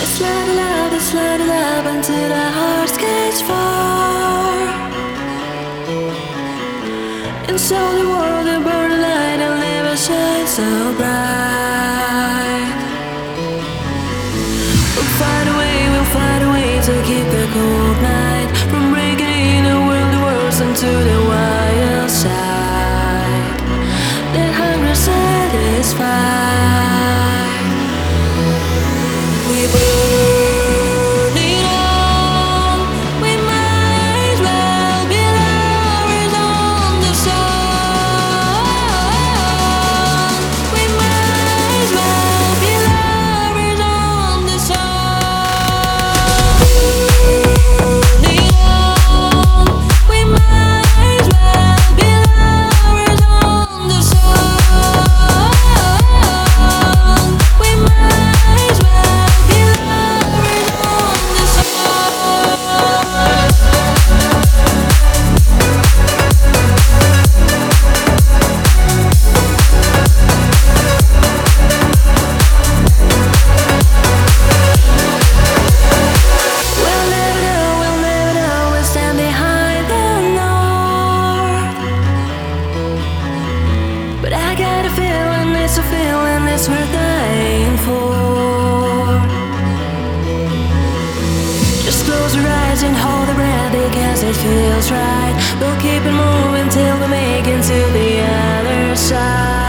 Let's light it up until the hearts catch fire. And so the world will burn a light and never shine so bright. We'll find a way to keep the cold night from breaking in a world the world's into the wild side. Let hunger satisfy. We burn it all. We might as well be lovers on the sun. We might as well be lovers on the sun. Burn it all. We might as well be lovers on the sun. We might as well. But I got a feeling, it's a feeling that's worth dying for. Just close your eyes and hold the breath because it feels right. We'll keep it moving till we make it to the other side.